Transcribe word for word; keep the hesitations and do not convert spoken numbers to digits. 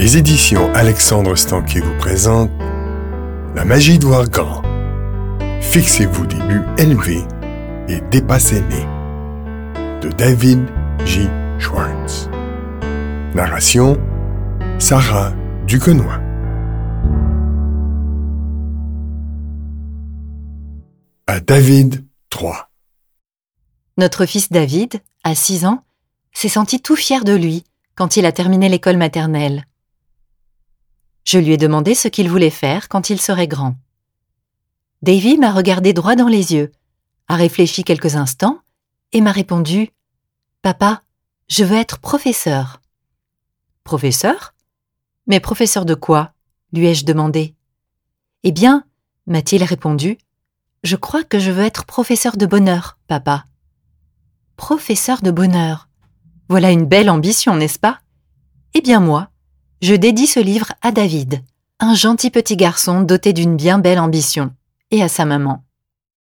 Les éditions Alexandre Stanquet vous présentent La magie de voir grand. Fixez-vous des buts élevés et dépassez-les. De David J. Schwartz. Narration Sarah Duquesnoy. À David trois. Notre fils David, à six ans, s'est senti tout fier de lui quand il a terminé l'école maternelle. Je lui ai demandé ce qu'il voulait faire quand il serait grand. Davy m'a regardé droit dans les yeux, a réfléchi quelques instants et m'a répondu « Papa, je veux être professeur. » « Professeur ? Mais professeur de quoi ?» lui ai-je demandé. « Eh bien, m'a-t-il répondu, je crois que je veux être professeur de bonheur, papa. » Professeur de bonheur. Voilà une belle ambition, n'est-ce pas ? Eh bien moi, je dédie ce livre à David, un gentil petit garçon doté d'une bien belle ambition, et à sa maman.